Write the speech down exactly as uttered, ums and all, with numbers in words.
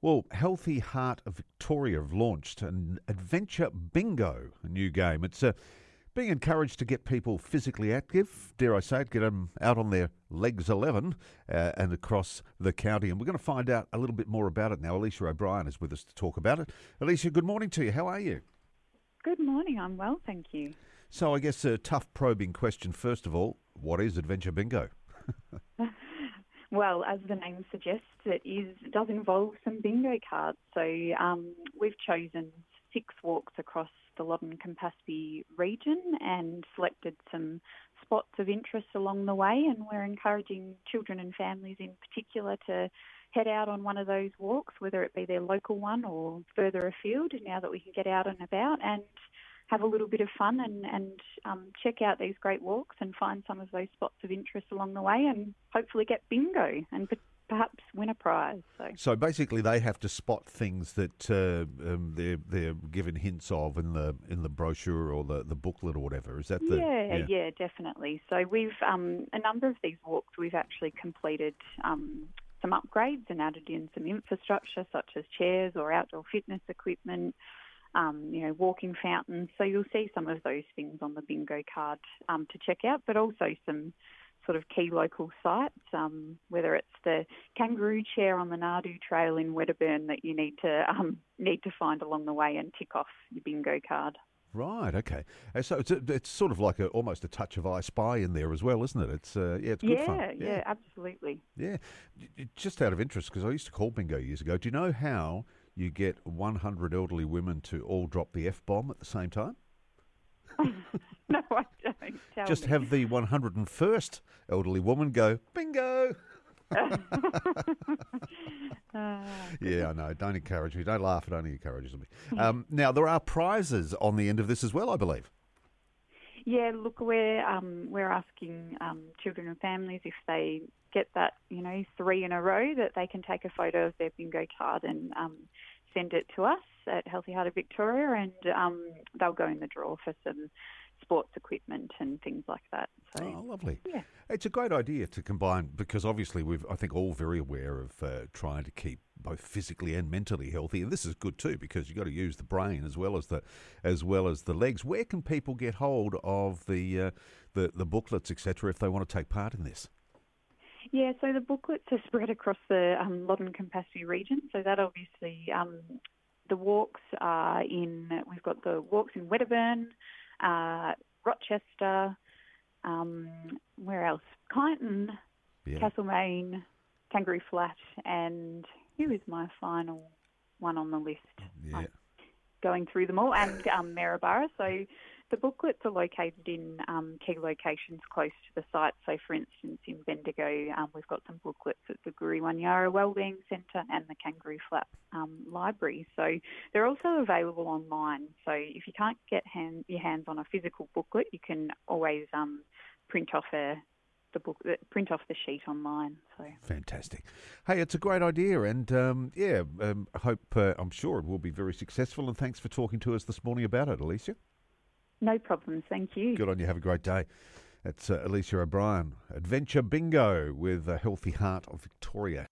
Well, Healthy Heart of Victoria have launched an Adventure Bingo, a new game. It's uh, being encouraged to get people physically active, dare I say it, get them out on their legs eleven uh, and across the county. And we're going to find out a little bit more about it now. Alicia O'Brien is with us to talk about it. Alicia, good morning to you. How are you? Good morning. I'm well, thank you. So I guess a tough probing question first of all. What is Adventure Bingo? Well, as the name suggests, it is it does involve some bingo cards. So um, we've chosen six walks across the Loddon Campaspe region and selected some spots of interest along the way, and we're encouraging children and families in particular to head out on one of those walks, whether it be their local one or further afield, now that we can get out and about and have a little bit of fun and, and um, check out these great walks and find some of those spots of interest along the way and hopefully get bingo and p- perhaps win a prize. So, so basically they have to spot things that uh, um, they're, they're given hints of in the in the brochure or the, the booklet or whatever. Is that the... Yeah, yeah, yeah definitely. So we've, um, a number of these walks we've actually completed um, some upgrades and added in some infrastructure such as chairs or outdoor fitness equipment, Um, you know, walking fountains. So you'll see some of those things on the bingo card um, to check out, but also some sort of key local sites, um, whether it's the kangaroo chair on the Nadu Trail in Wedderburn that you need to um, need to find along the way and tick off your bingo card. Right, okay. Uh, So it's, it's sort of like a, almost a touch of I Spy in there as well, isn't it? It's uh, yeah, it's good yeah, fun. Yeah, yeah, absolutely. Yeah. Just out of interest, because I used to call bingo years ago, do you know how you get one hundred elderly women to all drop the F-bomb at the same time? No, I don't. Tell Just me. have the one hundred and first elderly woman go, bingo! uh, Yeah, I know. Don't encourage me. Don't laugh. It only encourages me. Um, now, there are prizes on the end of this as well, I believe. Yeah, look, we're um, we're asking um, children and families if they get that, you know, three in a row, that they can take a photo of their bingo card and um, send it to us at Healthy Heart of Victoria, and um, they'll go in the draw for some sports equipment and things like that. So, Oh, lovely. yeah. It's a great idea to combine, because obviously we've, I think, all very aware of uh, trying to keep both physically and mentally healthy, and this is good too because you've got to use the brain as well as the as well as the legs. Where can people get hold of the uh, the, the booklets, et cetera, if they want to take part in this? Yeah, so the booklets are spread across the um, Loddon Campaspe region. So that obviously, um, the walks are in, we've got the walks in Wedderburn, uh, Rochester, um, where else? Kyneton, Yeah. Castlemaine, Kangaroo Flat, and who is my final one on the list? Yeah. I'm going through them all, and um, Maryborough. So the booklets are located in um, key locations close to the site. So, for instance, in Bendigo, um, we've got some booklets at the Guriwanyara Wellbeing Centre and the Kangaroo Flat um, Library. So they're also available online. So if you can't get hand, your hands on a physical booklet, you can always um, print off a the book, print off the sheet online. So Fantastic. Hey, it's a great idea, and um, yeah, um, I hope uh, I'm sure it will be very successful. And thanks for talking to us this morning about it, Alicia. no problems. Thank you. Good on you. Have a great day. That's uh, Alicia O'Brien. Adventure Bingo with a Healthy Heart of Victoria.